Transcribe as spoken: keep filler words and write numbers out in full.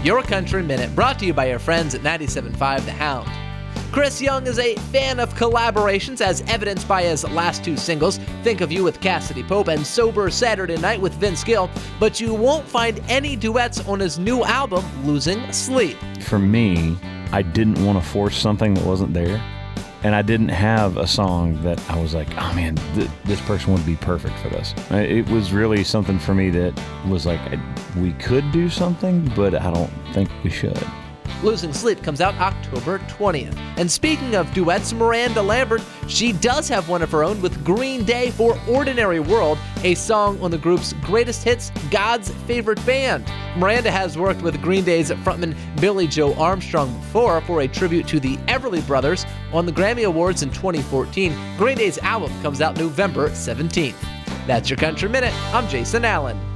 Your Country Minute, brought to you by your friends at ninety-seven point five The Hound. Chris Young is a fan of collaborations, as evidenced by his last two singles, Think of You with Cassidy Pope and Sober Saturday Night with Vince Gill, but you won't find any duets on his new album, Losing Sleep. For me, I didn't want to force something that wasn't there, and I didn't have a song that I was like, oh man, th- this person would be perfect for this. It was really something for me that was like, I, we could do something, but I don't think we should. Losing Sleep comes out October twentieth. And speaking of duets, Miranda Lambert, she does have one of her own with Green Day for Ordinary World, a song on the group's greatest hits, God's Favorite Band. Miranda has worked with Green Day's frontman Billy Joe Armstrong before for a tribute to the Everly Brothers on the Grammy Awards in twenty fourteen. Green Day's album comes out November seventeenth. That's your Country Minute. I'm Jason Allen.